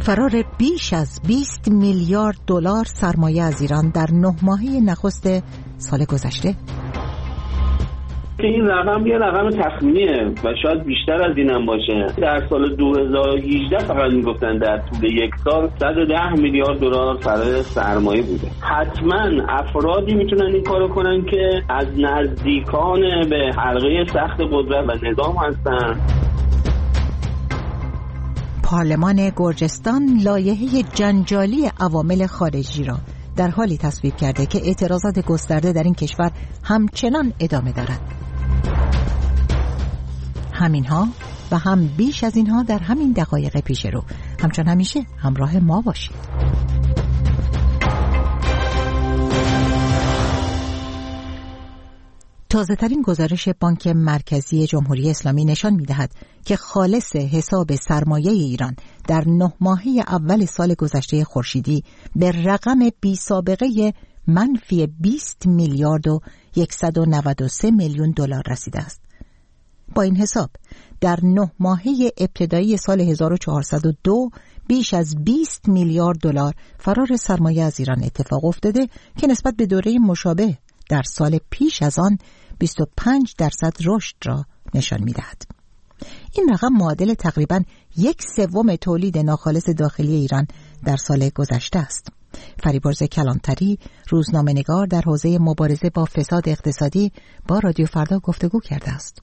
فرار بیش از 20 میلیارد دلار سرمایه از ایران در 9 ماهه نخست سال گذشته. که این رقم یه رقم تخمینیه و شاید بیشتر از اینم باشه. در سال 2018 فقط میگفتن در طول یک سال 110 میلیارد دلار فرار سرمایه بوده. حتما افرادی میتونن این کارو کنن که از نزدیکان به حلقه سخت قدرت و نظام هستن. پارلمان گرجستان لایحه جنجالی عوامل خارجی را در حالی تصویب کرده که اعتراضات گسترده در این کشور همچنان ادامه دارد. همینها و هم بیش از اینها در همین دقایق پیش رو. همچون همیشه همراه ما باشید. تازه‌ترین گزارش بانک مرکزی جمهوری اسلامی نشان می‌دهد که خالص حساب سرمایه ایران در 9 ماهه اول سال گذشته خورشیدی به رقم بی سابقه منفی 20 میلیارد و 193 میلیون دلار رسیده است. با این حساب در 9 ماهه ابتدایی سال 1402 بیش از 20 میلیارد دلار فرار سرمایه از ایران اتفاق افتاده که نسبت به دوره مشابه در سال پیش از آن 25% رشد را نشان می‌دهد. این رقم معادل تقریباً 1/3 تولید ناخالص داخلی ایران در سال گذشته است. فریبرز کلانتری، روزنامه‌نگار در حوزه مبارزه با فساد اقتصادی، با رادیو فردا گفتگو کرده است.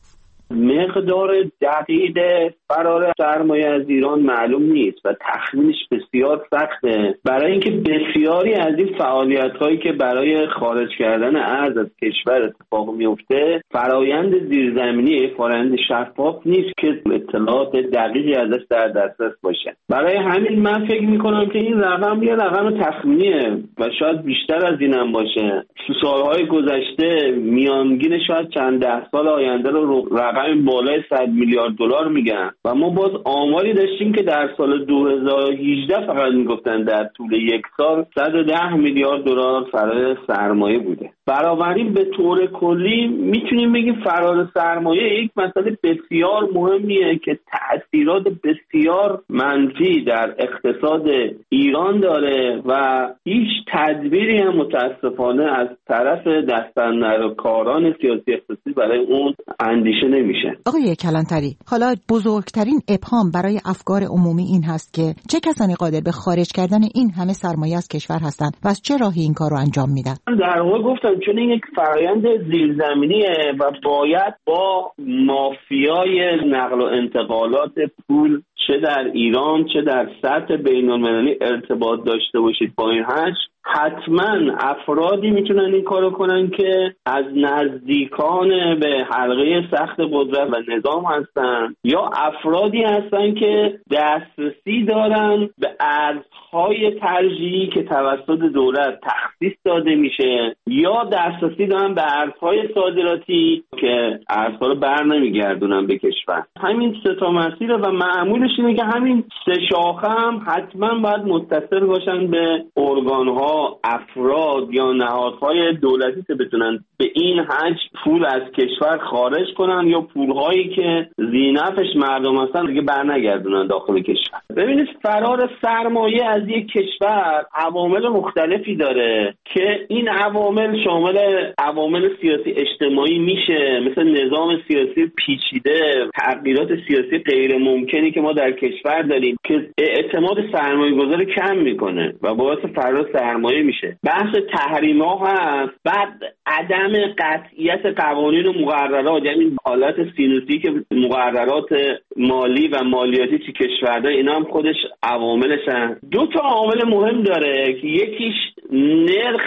مقدار دقیق فرار سرمایه از ایران معلوم نیست و تخمینش بسیار سخته، برای اینکه بسیاری از این فعالیت‌هایی که برای خارج کردن ارز از کشور اتفاق میفته فرایند زیرزمینی، فرایند شفاف نیست که اطلاعات دقیقی ازش در دسترس باشه. برای همین من فکر می‌کنم که این رقم یه رقم تخمینیه و شاید بیشتر از اینم باشه. تو سال‌های گذشته میانگین شاید چند ده سال آینده رو رقم بالای 100 میلیارد دلار میگن و ما باز آماری داشتیم که در سال 2018 فقط میگفتن در طول یک سال 110 میلیارد دلار فرار سرمایه بوده. بنابراین به طور کلی میتونیم بگیم فرار سرمایه یک مسئله بسیار مهمیه که تأثیرات بسیار منفی در اقتصاد ایران داره و هیچ تدبیری هم متاسفانه از طرف دستاندرکاران سیاسی اقتصادی برای اون اندیشه نمیشه. آقای کلانتری، حالا بزرگترین ابهام برای افکار عمومی این هست که چه کسانی قادر به خارج کردن این همه سرمایه از کشور هستند و از چه راهی این کار رو انجام میدن؟ در واقع گفتم چون این یک فرآیند زیرزمینیه و باید با مافیای نقل و انتقالات پول چه در ایران چه در سطح بین‌المللی ارتباط داشته باشید با این حجم. حتما افرادی میتونن این کارو کنن که از نزدیکان به حلقه سخت قدرت و نظام هستن یا افرادی هستن که دسترسی دارن به ارزهای ترجیحی که توسط دولت تخصیص داده میشه یا دسترسی دارن به ارزهای صادراتی که ارزها رو بر نمیگردونن به کشور. همین سه تا مسیر و معمولش اینه که همین سه شاخه هم حتما باید متصل باشن به ارگان‌ها، افراد یا نهادهای دولتی که بتونن به این حجم پول از کشور خارج کنن یا پولهایی که ذینفعش مردم هستن دیگه برنگردونن داخل کشور. ببینید فرار سرمایه از یک کشور عوامل مختلفی داره که این عوامل شامل عوامل سیاسی اجتماعی میشه، مثل نظام سیاسی پیچیده، تغییرات سیاسی غیر ممکنی که ما در کشور داریم که اعتماد سرمایه‌گذار کم میکنه و باعث فرار سرمایه میشه. بحث تحریم‌ها هست، بعد عدم قطعیت قوانین و مقررات، یعنی حالت سینوسی که مقررات مالی و مالیاتی تو کشور داره، اینا هم خودش عواملش هست. دو تا عامل مهم داره که یکیش نرخ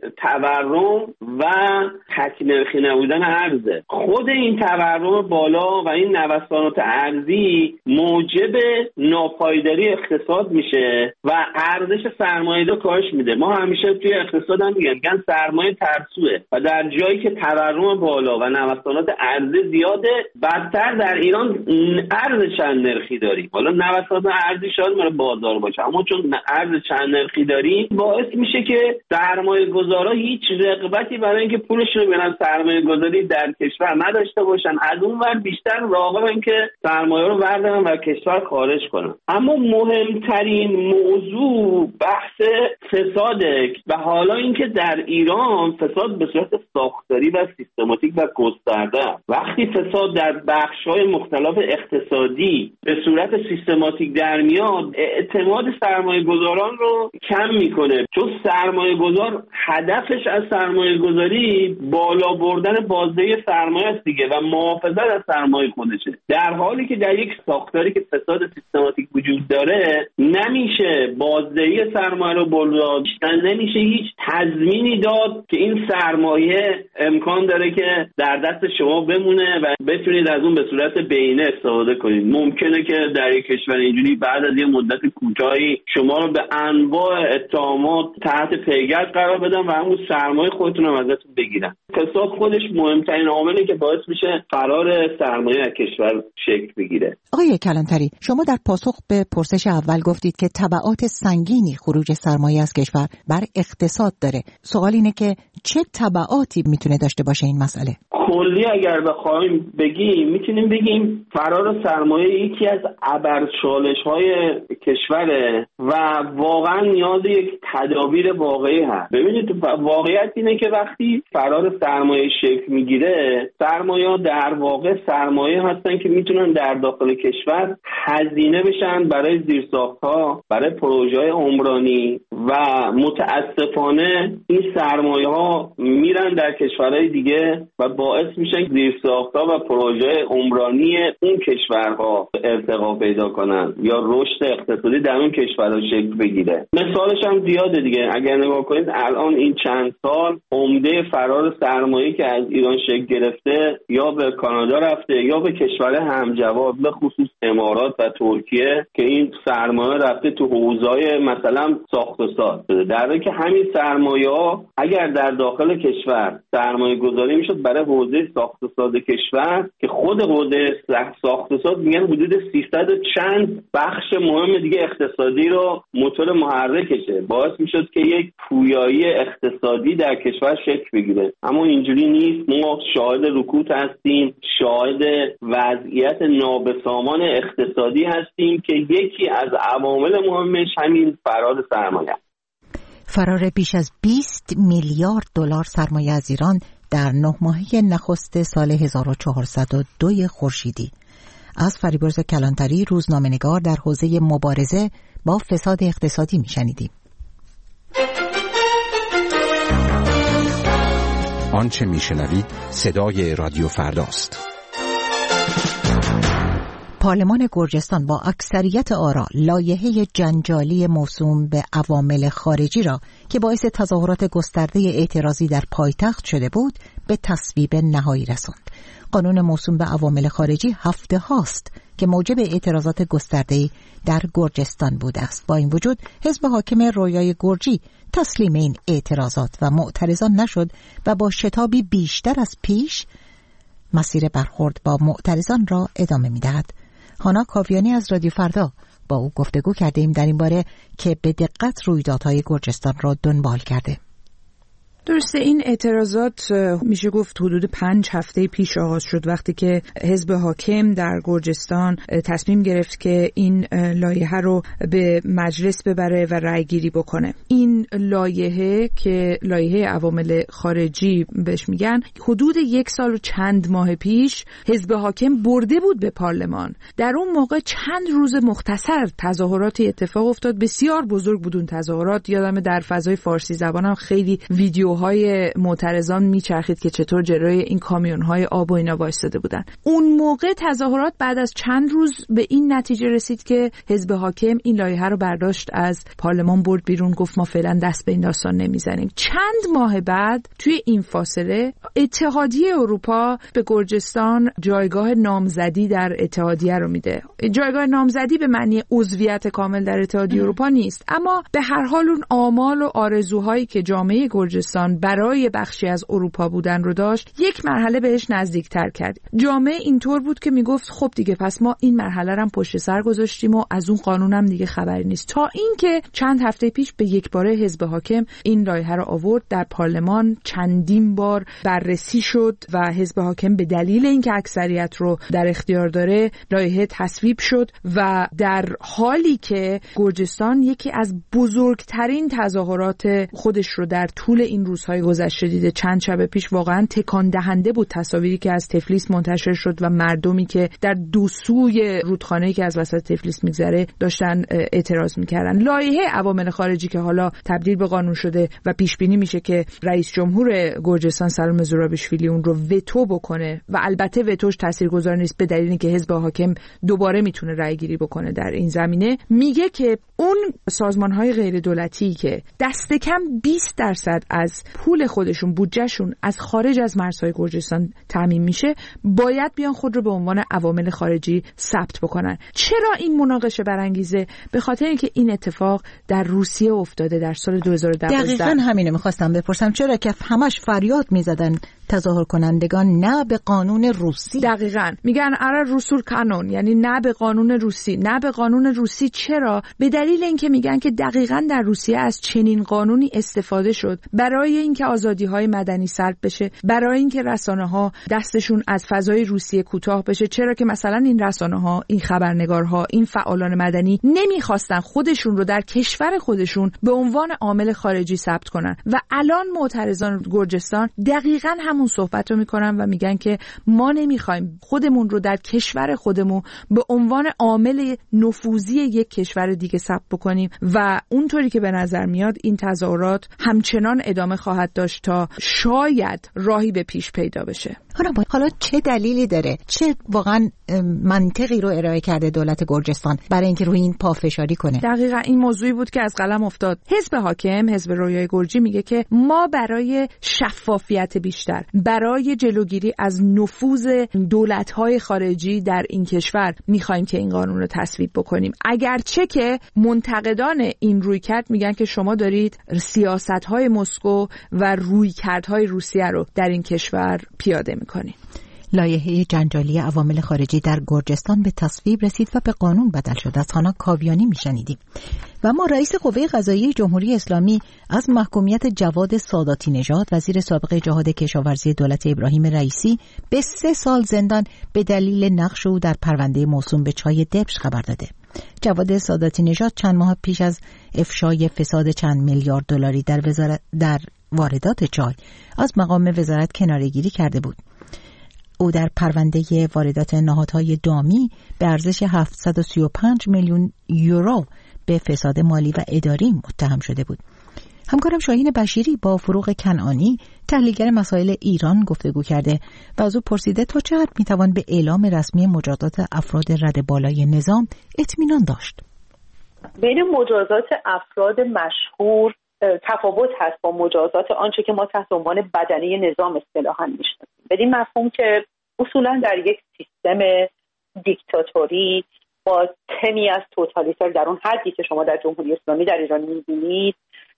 تورم و تک نرخی نبودن ارزه. خود این تورم بالا و این نوسانات ارزی موجب ناپایداری اقتصاد میشه و ارزش سرمایه‌دار کاهش میده. ما همیشه توی اقتصاد هم میگن سرمایه ترسوه و در جایی که تورم بالا و نوسانات ارزی زیاده، بدتر در ایران ارز چند نرخی داریم. حالا نوسانات ارزی شاید مال بازار باشه، اما چون ارز چند نرخی داریم باعث میشه میشه که سرمایه‌گذارا هیچ رغبتی برای اینکه پولشون رو برن سرمایه‌گذاری در کشور نداشته باشن، از اون ور بیشتر راغبن که سرمایه رو بردارن و کشور خارج کنن. اما مهمترین موضوع بحث فساده و حالا اینکه در ایران فساد به صورت ساختاری و سیستماتیک و گسترده. وقتی فساد در بخش‌های مختلف اقتصادی به صورت سیستماتیک در میاد، اعتماد سرمایه‌گذاران رو کم میکنه، چون سرمایه‌گذار هدفش از سرمایه‌گذاری بالا بردن بازدهی سرمایه است دیگه و محافظت از سرمایه خودشه. در حالی که در یک ساختاری که فساد سیستماتیک وجود داره، نمیشه بازدهی سرمایه رو بالا داشتن، نمیشه هیچ تضمینی داد که این سرمایه امکان داره که در دست شما بمونه و بتونید از اون به صورت بینه استفاده کنید. ممکنه که در یک کشور اینجوری بعد از یه مدت کوتاهی شما رو به انواع اتهامات تحت پیگرد قرار بدن و همون سرمایه خودتون رو ازتون بگیرن. فساد خودش مهمترین عاملی که باعث میشه فرار سرمایه از کشور شکل بگیره. آقای کلانتری، شما در پاسخ به پرسش اول گفتید که تبعات سنگینی خروج سرمایه از کشور بر اقتصاد داره. سوال اینه که چه تبعاتی میتونه داشته باشه این مسئله؟ کلی اگر بخوایم بگیم، میتونیم بگیم فرار سرمایه یکی از ابرچالش‌های کشوره و واقعا نیاز یک تدابیر واقعی هست. ببینید واقعیت اینه که وقتی فرار سرمایه شکل میگیره، سرمایه در واقع سرمایه هستن که میتونن در داخل کشور هزینه بشن برای زیرساخت‌ها، برای پروژه‌های عمرانی و متاسفانه این سرمایه‌ها میرن در کشورهای دیگه و باعث میشن زیرساخت‌ها و پروژه عمرانی اون کشورها ارتقا پیدا کنن یا رشد اقتصادی در اون کشورها شکل بگیره. مثالش هم زیاده دیگه. اگر نگاه کنید الان این چند سال عمده فرار سرمایه‌ای که از ایران شکل گرفته یا به کانادا رفته یا به کشور همجوار، به خصوص امارات و ترکیه، که این سرمایه رفته تو حوزه‌های مثلا ساخت و ساز. در حالی که همین سرمایه‌ها اگر در داخل کشور سرمایه گذاری میشد برای حوزه ساخت و ساز کشور که خود حوزه ساخت و ساز میگن حدود 300 و چند بخش مهم دیگه اقتصادی رو موتور محرکشه، باعث میشد که یک پویایی اقتصادی در کشور شکل بگیره. اما اینجوری نیست. ما شاهد رکود هستیم، شاهد وضعیت نابسامان اقتصادی هستیم که یکی از عوامل مهمش همین فرار سرمایه. فرار بیش از 20 میلیارد دلار سرمایه از ایران در 9 ماهه نخست سال 1402 خورشیدی. از فریبرز کلانتری، روزنامه‌نگار در حوزه مبارزه با فساد اقتصادی میشنیدیم. آنچه میشنوید صدای رادیو فرداست. پارلمان گرجستان با اکثریت آرا لایحه جنجالی موسوم به عوامل خارجی را که باعث تظاهرات گسترده اعتراضی در پایتخت شده بود به تصویب نهایی رساند. قانون موسوم به عوامل خارجی هفته هاست که موجب اعتراضات گسترده‌ای در گرجستان بوده است. با این وجود حزب حاکم رویای گرجی تسلیم این اعتراضات و معترضان نشد و با شتابی بیشتر از پیش مسیر برخورد با معترضان را ادامه می‌دهد. هانا کاویانی از رادیو فردا با او گفتگو کردیم در این باره که به دقت رویدادهای گرجستان را دنبال کرده. درسته، این اعتراضات میشه گفت حدود 5 هفته پیش آغاز شد وقتی که حزب حاکم در گرجستان تصمیم گرفت که این لایحه رو به مجلس ببره و رأی گیری بکنه. این لایحه که لایحه عوامل خارجی بهش میگن، حدود 1 سال و چند ماه پیش حزب حاکم برده بود به پارلمان. در اون موقع چند روز مختصر تظاهراتی اتفاق افتاد، بسیار بزرگ بود اون تظاهرات. یادم در فضای فارسی زبانم خیلی ویدیوهای معترضان میچرخید که چطور جلوی این کامیون‌های آب و اینا وایساده بودن. اون موقع تظاهرات بعد از چند روز به این نتیجه رسید که حزب حاکم این لایحه رو برداشت از پارلمان برد بیرون، گفت ما فعلا دست به این داستان نمیزنیم. چند ماه بعد توی این فاصله اتحادیه اروپا به گرجستان جایگاه نامزدی در اتحادیه رو میده. جایگاه نامزدی به معنی عضویت کامل در اتحادیه اروپا نیست، اما به هر حال اون آمال و آرزوهایی که جامعه گرجستان گرجستان برای بخشی از اروپا بودن رو داشت، یک مرحله بهش نزدیکتر کرد. جامعه اینطور بود که میگفت خب دیگه پس ما این مرحله رو هم پشت سر گذاشتیم و از اون قانونم دیگه خبری نیست، تا اینکه چند هفته پیش به یک باره حزب حاکم این لایحه رو آورد در پارلمان، چندین بار بررسی شد و حزب حاکم به دلیل اینکه اکثریت رو در اختیار داره لایحه تصویب شد و در حالی که گرجستان یکی از بزرگترین تظاهرات خودش رو در طول این روزهای گذشته دیده. چند شب پیش واقعا تکان دهنده بود تصاویری که از تفلیس منتشر شد و مردمی که در دو سوی رودخانه‌ای که از وسط تفلیس میگذره داشتن اعتراض میکردن. لایحه عوامل خارجی که حالا تبدیل به قانون شده و پیش بینی میشه که رئیس جمهور گرجستان سالوم زورابیشویلی اون رو وتو بکنه و البته وتوش تاثیرگذار نیست به دلیل اینکه حزب حاکم دوباره میتونه رأی گیری بکنه در این زمینه، میگه که اون سازمان‌های غیر دولتی که دست کم 20% از پول خودشون، بودجهشون از خارج از مرزهای گرجستان تامین میشه، باید بیان خود رو به عنوان عوامل خارجی ثبت بکنن. چرا این مناقشه برانگیزه؟ به خاطر اینکه این اتفاق در روسیه افتاده در سال 2012. دقیقاً همینو می‌خواستم بپرسم، چرا که همش فریاد می‌زدن تظاهر کنندگان نه به قانون روسی. دقیقاً میگن اره رسول قانون، یعنی نه به قانون روسی. نه به قانون روسی چرا؟ به دلیل اینکه میگن که دقیقاً در روسیه از چنین قانونی استفاده شد برای اینکه آزادی‌های مدنی سلب بشه، برای اینکه رسانه‌ها دستشون از فضای روسیه کوتاه بشه. چرا که مثلا این رسانه‌ها، این خبرنگارها، این فعالان مدنی نمیخواستن خودشون رو در کشور خودشون به عنوان عامل خارجی ثبت کنن و الان معترضان گرجستان دقیقاً همون صحبت رو میکنن و میگن که ما نمیخوایم خودمون رو در کشور خودمون به عنوان عامل نفوذی یک کشور دیگه ثبت بکنیم و اونطوری که به نظر میاد این تظاهرات همچنان ادامه خواهد داشت تا شاید راهی به پیش پیدا بشه. حالا چه دلیلی داره؟ چه واقعا منطقی رو ارائه کرده دولت گرجستان برای اینکه روی این پافشاری کنه؟ دقیقاً این موضوعی بود که از قلم افتاد. حزب حاکم، حزب رویای گرجی، میگه که ما برای شفافیت بیشتر، برای جلوگیری از نفوذ دولت‌های خارجی در این کشور میخوایم که این قانون رو تصویب بکنیم. اگرچه که منتقدان این رویکرد میگن که شما دارید سیاست‌های مسکو و رویکردهای روسیه رو در این کشور پیاده میکنید. لایحه جنجالی عوامل خارجی در گرجستان به تصویب رسید و به قانون بدل شد. از خانه کاویانی میشنیدیم. و ما رئیس قوه قضاییه جمهوری اسلامی از محکومیت جواد ساداتی نژاد، وزیر سابق جهاد کشاورزی دولت ابراهیم رئیسی، به 3 سال زندان به دلیل نقش او در پرونده موسوم به چای دبش خبر داده. جواد ساداتی نژاد چند ماه پیش از افشای فساد چند میلیارد دلاری در واردات چای از مقام وزارت کناره‌گیری کرده بود. او در پرونده واردات نهادهای دامی به ارزش 735 میلیون یورو به فساد مالی و اداری متهم شده بود. همکارم شاهین بشیری با فروغ کنعانی، تحلیلگر مسائل ایران، گفتگو کرده و از او پرسیده تا چه حد میتوان به اعلام رسمی مجازات افراد رده بالای نظام اطمینان داشت. بین مجازات افراد مشهور تفاوت هست با مجازات آنچه که ما تحت عنوان بدنه نظام اصطلاحاً میشناسیم. بدین مفهوم که اصولاً در یک سیستم دیکتاتوری با تمی از توتالیتر در اون حدی که شما در جمهوری اسلامی در ایران می‌بینید،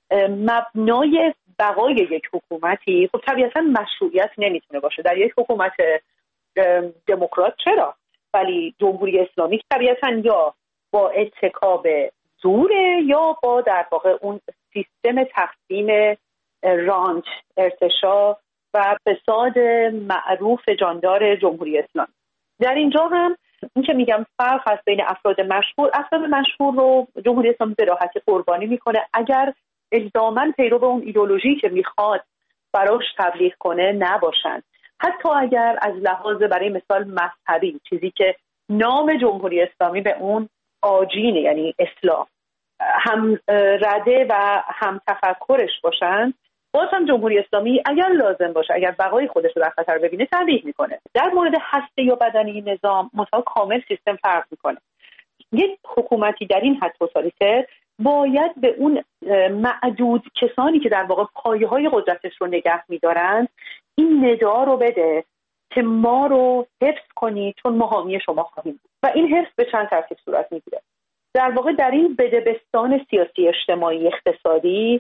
مبنای بقای یک حکومتی خب طبیعتاً مشروعیت نمیتونه باشه. در یک حکومت دموکرات چرا؟ ولی جمهوری اسلامی طبیعتاً یا با اتکا به زوره یا با در واقع اون سیستم تقسیم رانت، ارتشا و فساد معروف جاندار جمهوری اسلامی. در اینجا هم این که میگم فرق هست بین افراد مشهور رو جمهوری اسلامی به راحتی قربانی میکنه اگر الزاماً پیرو اون ایدئولوژی که میخواد براش تبلیغ کنه نباشن. حتی اگر از لحاظ برای مثال مذهبی، چیزی که نام جمهوری اسلامی به اون آجینه، یعنی اسلام، هم رده و هم تفکرش باشن، باز هم جمهوری اسلامی اگر لازم باشه، اگر بقای خودش رو در خطر ببینه تبلیغ میکنه. در مورد هسته یا بدنی نظام مثلا کامل سیستم فرق میکنه. یک حکومتی در این حد توتالیتر باید به اون معدود کسانی که در واقع پایه‌های قدرتش رو نگه می‌دارند این ندا رو بده که ما رو حفظ کنید چون ما حامی شما خواهیم بود. و این حفظ به چند ترتیب صورت می‌گیره. در واقع در این بدبستان سیاسی، اجتماعی، اقتصادی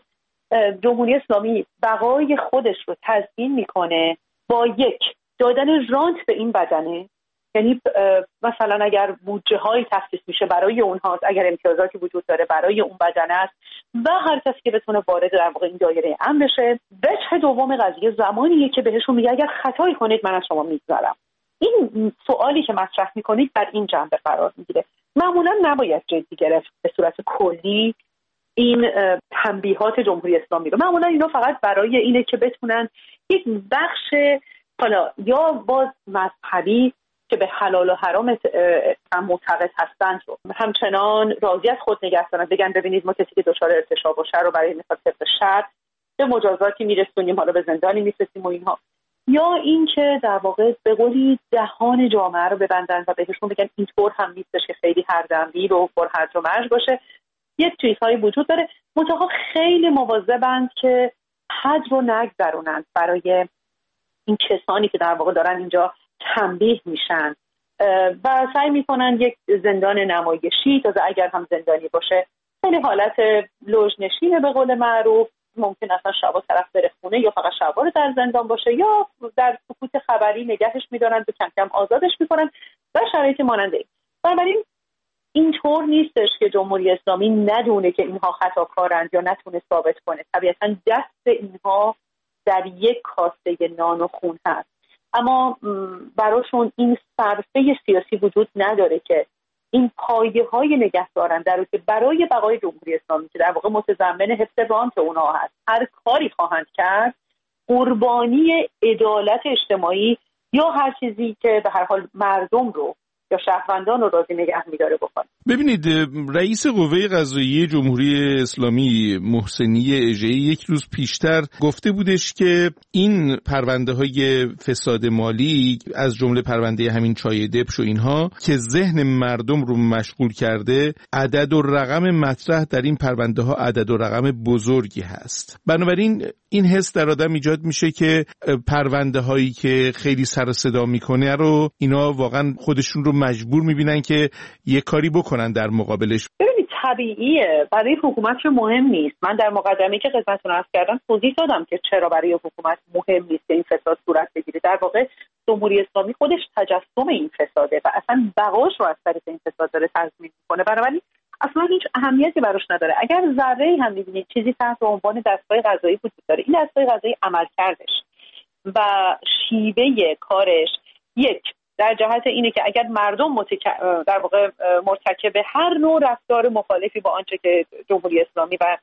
جمهوری اسلامی بقای خودش رو تضمین میکنه با یک دادن رانت به این بدنه، یعنی مثلا اگر بودجه هایی تخصیص میشه برای اونها، اگر امتیازاتی وجود داره برای اون بدنه است و هر کسی که بتونه وارد در واقع این دایره امن بشه. وجه دوم قضیه زمانیه که بهشون میگه اگر خطایی کنید من از شما میگذرم. این سوالی که مطرح میکنید در این جنبه قرار میگیره. معمولا نباید جدی گرفت به صورت کلی این تنبیهات جمهوری اسلامی رو. معمولا اینا فقط برای اینه که بتونن یک بخش حالا یا باز مذهبی که به حلال و حرام معتقد هستند رو همچنان راضی از خود نگه دارن، بگن ببینید ما کسی که دچار ارتشاب و شر رو برای مثال طبق شر به مجازاتی میرسونیم، حالا به زندانی میفرستیم و اینها، یا اینکه در واقع به قولی دهان جامعه رو ببندن و بهشون بگن اینطور هم نیستش که خیلی هردمبیل و پر هرج و مرج باشه. یک چیزهایی وجود داره، منتها خیلی مواظبند که حد رو نگذرونند برای این کسانی که در واقع دارن اینجا تنبیه میشن و سعی میکنن یک زندان نمایشی، تازه اگر هم زندانی باشه خیلی حالت لوژنشینه به قول معروف، ممکن اصلا شبا طرف بره خونه یا فقط شبا رو در زندان باشه یا در سکوت خبری نگهش میدارن و کم کم آزادش میکنن و شرایطی مانند این. بنابراین اینطور نیستش که جمهوری اسلامی ندونه که اینها خطاکارند یا نتونه ثابت کنه. طبیعتا دست اینها در یک کاسه نان و خون هست، اما براشون این صرفه سیاسی وجود نداره که این پایه‌های نگهدارنده رو که برای بقای جمهوری اسلامی که در واقع متضمن حفظ رانت اونها هست هر کاری خواهند کرد، قربانی عدالت اجتماعی یا هر چیزی که به هر حال مردم رو یا شهروندان رو راضی نگه می‌داره بکنه. ببینید رئیس قوه قضاییه جمهوری اسلامی محسنی اژه‌ای یک روز پیشتر گفته بودش که این پرونده‌های فساد مالی از جمله پرونده همین چای دبش و اینها که ذهن مردم رو مشغول کرده، عدد و رقم مطرح در این پرونده‌ها عدد و رقم بزرگی هست. بنابراین این حس در آدم ایجاد میشه که پرونده‌هایی که خیلی سر و صدا میکنه رو اینا واقعا خودشون رو مجبور میبینن که یه کاری بکنن در مقابلش. ببینید طبیعیه، برای حکومت که مهم نیست. من در مقدمه‌ای که خدمتتون عرض کردم توضیح دادم که چرا برای حکومت مهم نیست که این فساد صورت بگیره. در واقع جمهوری اسلامی خودش تجسم این فساده و اصلا بقاش رو از طریق این فساد داره تضمین میکنه. بنابراین اصلا هیچ اهمیتی براش نداره. اگر ذره‌ای هم می‌بینید چیزی تحت عنوان دستگاه قضایی وجود داره، این دستگاه قضایی عملکردش و شیوه کارش یک در جهت اینه که اگر مردم در واقع مرتکب هر نوع رفتار مخالفی با آنچه که جمهوری اسلامی و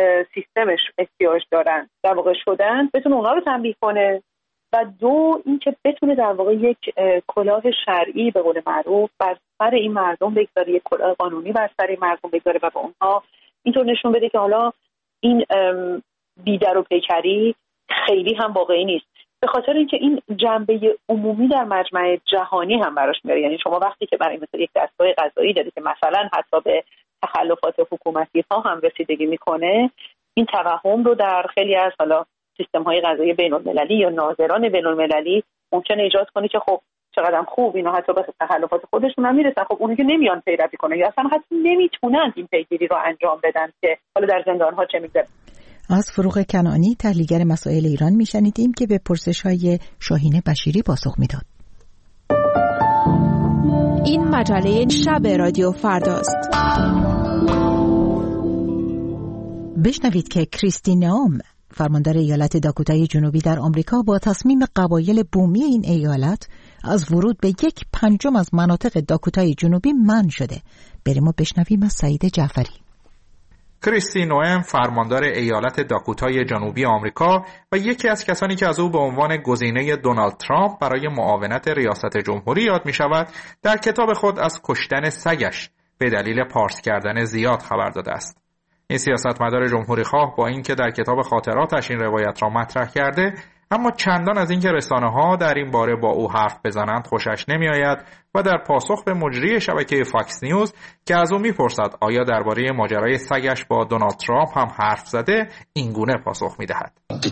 سیستمش احتیاج دارن در واقع شدن، بتونه اونها رو تنبیه کنه و دو اینکه بتونه در واقع یک کلاه شرعی به قول معروف بر سر این مردم بگذاره، یک کلاه قانونی بر سر این مردم بگذاره و به اونها اینطور نشون بده که حالا این بیدر و پیکری خیلی هم واقعی نیست. به خاطر اینکه این جنبه عمومی در مجمع جهانی هم براش میاره. یعنی شما وقتی که برای مثلا یک دستگاه قضایی دارید که مثلا حتی به تخلفات حکومتی ها هم رسیدگی میکنه، این توهم رو در خیلی از حالا سیستم‌های قضایی بین‌المللی یا ناظران بین‌المللی ممکنه ایجاد کنه که خب چقدر خوب اینا حتی به تخلفات خودشون هم میرسن، خب اونایی که نمیان پیروی کنن یا اصلا حتی نمیتونن این پیگیری رو انجام بدن که حالا در زندان‌ها چه می‌گذره. از فروغ کنعانی تحلیلگر مسائل ایران میشنیدیم که به پرسش‌های شاهین بشیری پاسخ میداد. این مجله شب رادیو فرداست. بشنوید که کریستی نوم فرماندار ایالت داکوتای جنوبی در آمریکا با تصمیم قبایل بومی این ایالت از ورود به 1/5 از مناطق داکوتای جنوبی منع شده. بریم و بشنویم از سعید جعفری. کریستی نوئم فرماندار ایالت داکوتای جنوبی آمریکا و یکی از کسانی که از او به عنوان گزینه دونالد ترامپ برای معاونت ریاست جمهوری یاد می شود، در کتاب خود از کشتن سگش به دلیل پارس کردن زیاد خبر داده است. این سیاستمدار جمهوری خواه با اینکه در کتاب خاطراتش این روایت را مطرح کرده، اما چندان از اینکه رسانه‌ها در این باره با او حرف بزنند خوشش نمی‌آید و در پاسخ به مجری شبکه فاکس نیوز که از او می‌پرسد آیا درباره ماجرای سگش با دونالد ترامپ هم حرف زده، اینگونه پاسخ می‌دهد.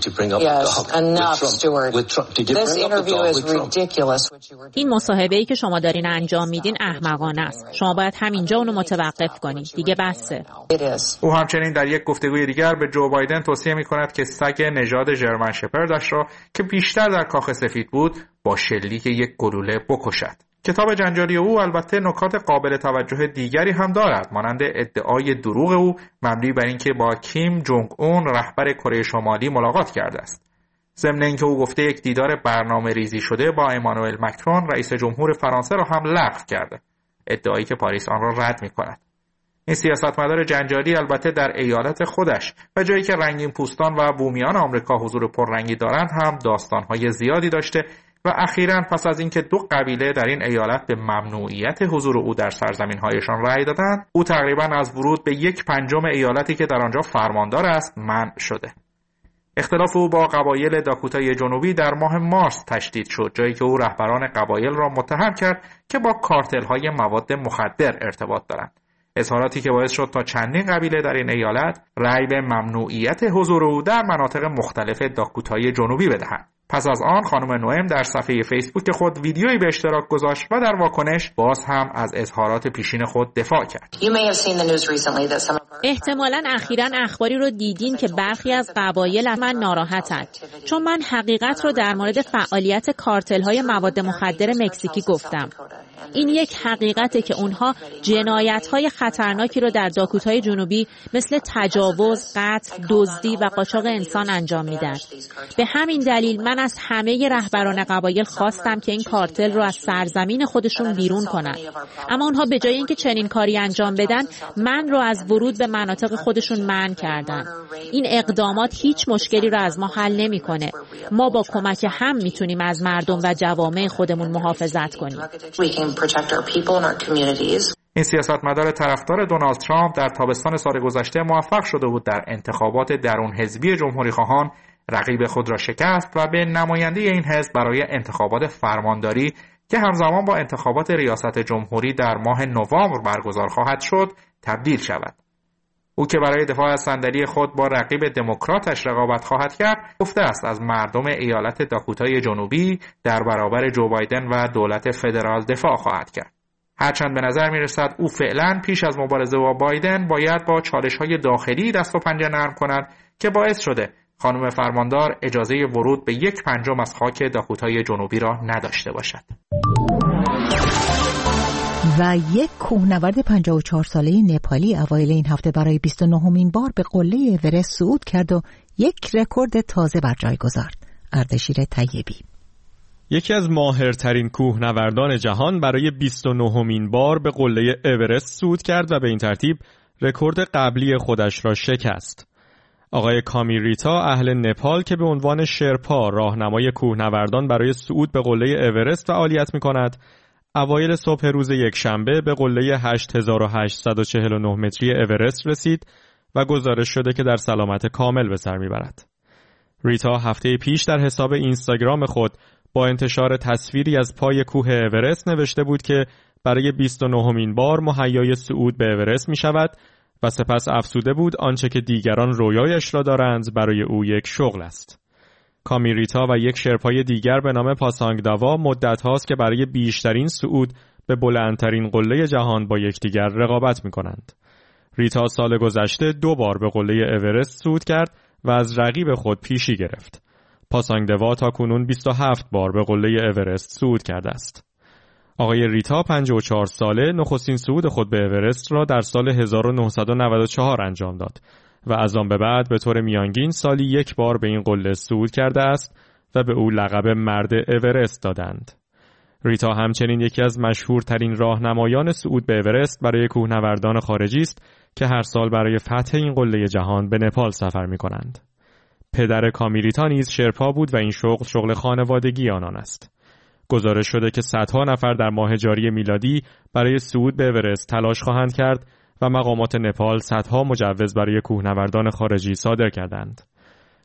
این مصاحبه‌ای که شما دارین انجام میدین احمقانه است. شما باید همینجا اونو متوقف کنید. دیگه بسه. او همچنین در یک گفتگوی دیگر به جو بایدن توصیه می‌کند که سگ نژاد ژرمن شپردش را که بیشتر در کاخ سفید بود با شلیک یک گلوله بکشد. کتاب جنجالی او البته نکات قابل توجه دیگری هم دارد، مانند ادعای دروغ او مبنی بر اینکه با کیم جونگ اون رهبر کره شمالی ملاقات کرده است. ضمن اینکه او گفته یک دیدار برنامه ریزی شده با امانوئل مکرون رئیس جمهور فرانسه را هم لغو کرده، ادعایی که پاریس آن را رد می‌کند. این سیاستمدار جنجالی البته در ایالت خودش و جایی که رنگین پوستان و بومیان آمریکا حضور پررنگی دارند هم داستان‌های زیادی داشته و اخیراً پس از اینکه 2 قبیله در این ایالت به ممنوعیت حضور او در سرزمین‌هایشان رأی دادند، او تقریباً از ورود به 1/5 ایالتی که در آنجا فرماندار است منع شده. اختلاف او با قبایل داکوتای جنوبی در ماه مارس تشدید شد، جایی که او رهبران قبایل را متهم کرد که با کارتل‌های مواد مخدر ارتباط دارند. اظهاراتی که باعث شد تا چندین قبیله در این ایالت رأی به ممنوعیت حضور او در مناطق مختلف داکوتای جنوبی بدهند. پس از آن خانم نوئم در صفحه فیسبوک خود ویدیویی به اشتراک گذاشت و در واکنش باز هم از اظهارات پیشین خود دفاع کرد. احتمالاً اخیراً اخباری رو دیدین که برخی از قبایل از من ناراحتند، چون من حقیقت رو در مورد فعالیت کارتل‌های مواد مخدر مکزیکی گفتم. این یک حقیقته که اونها جنایت‌های خطرناکی رو در داکوتای جنوبی مثل تجاوز، قتل، دزدی و قاچاق انسان انجام میدن. به همین دلیل من از همه رهبران قبایل خواستم که این کارتل رو از سرزمین خودشون بیرون کنن. اما اونها به جای اینکه چنین کاری انجام بدن، من رو از ورود به مناطق خودشون منع کردن. این اقدامات هیچ مشکلی رو از ما حل نمی‌کنه. ما با کمک هم میتونیم از مردم و جوامع خودمون محافظت کنیم. این سیاستمدار طرفدار دونالد ترامپ در تابستان سال گذشته موفق شده بود در انتخابات درون حزبی جمهوری‌خواهان رقیب خود را شکست و به نماینده این حزب برای انتخابات فرمانداری که همزمان با انتخابات ریاست جمهوری در ماه نوامبر برگزار خواهد شد تبدیل شود. او که برای دفاع از صندلی خود با رقیب دموکراتش رقابت خواهد کرد، گفته است از مردم ایالت داکوتای جنوبی در برابر جو بایدن و دولت فدرال دفاع خواهد کرد. هرچند به نظر می رسد او فعلا پیش از مبارزه با بایدن باید با چالش‌های داخلی دست و پنجه نرم کند که باعث شده خانم فرماندار اجازه ورود به 1/5 از خاک داکوتای جنوبی را نداشته باشد. و یک کوهنورد 54 ساله نپالی اوایل این هفته برای 29مین بار به قله اورست صعود کرد و یک رکورد تازه بر جای گذارد. اردشیر طیبی یکی از ماهرترین کوهنوردان جهان برای 29مین بار به قله اورست صعود کرد و به این ترتیب رکورد قبلی خودش را شکست. آقای کامیریتا اهل نپال که به عنوان شرپا راهنمای کوهنوردان برای صعود به قله اورست فعالیت می‌کند، اوایل صبح روز یکشنبه به قله 8849 متری اورست رسید و گزارش شده که در سلامت کامل به سر میبرد. ریتا هفته پیش در حساب اینستاگرام خود با انتشار تصویری از پای کوه اورست نوشته بود که برای 29مین بار مهیای صعود به اورست می شود و سپس افسوده بود آنچه که دیگران رویایش را دارند برای او یک شغل است. کامیریتا و یک شرپای دیگر به نام پاسانگ داوا مدت هاست که برای بیشترین صعود به بلندترین قله جهان با یکدیگر رقابت می کنند. ریتا سال گذشته 2 بار به قله اورست صعود کرد و از رقیب خود پیشی گرفت. پاسانگ داوا تا کنون 27 بار به قله اورست صعود کرده است. آقای ریتا 54 ساله نخستین صعود خود به اورست را در سال 1994 انجام داد و از آن به بعد به طور میانگین سالی 1 بار به این قله صعود کرده است و به او لقب مرد اورست دادند. ریتا همچنین یکی از مشهورترین راهنمایان صعود به اورست برای کوهنوردان خارجی است که هر سال برای فتح این قله جهان به نپال سفر می‌کنند. پدر کامیریتا نیز شرپا بود و این شغل خانوادگی آنان است. گزارش شده که صدها نفر در ماه جاری میلادی برای صعود به اورست تلاش خواهند کرد و مقامات نپال صدها مجوز برای کوهنوردان خارجی صادر کردند.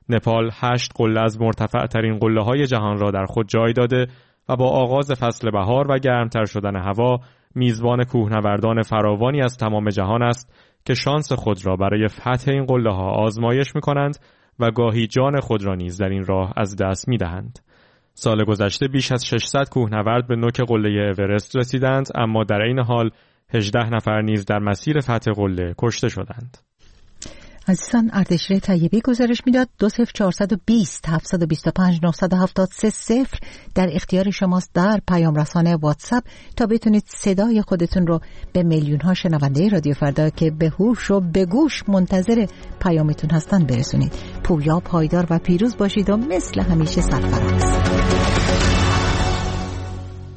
نپال 8 قله از مرتفع‌ترین قله‌های جهان را در خود جای داده و با آغاز فصل بهار و گرمتر شدن هوا میزبان کوهنوردان فراوانی از تمام جهان است که شانس خود را برای فتح این قله‌ها آزمایش می‌کنند و گاهی جان خود را نیز در این راه از دست می‌دهند. سال گذشته بیش از 600 کوهنورد به نوک قله اورست رسیدند، اما در این حال 18 نفر نیز در مسیر فتح قله کشته شدند. عزیزان، اردشیر طیبی گزارش میداد 20420 725 973 در اختیار شماست در پیام رسانه واتساپ تا بتونید صدای خودتون رو به میلیون ها شنونده رادیو فردا که به هوش و به گوش منتظر پیامتون هستن برسونید. پویا، پایدار و پیروز باشید و مثل همیشه سرفراز.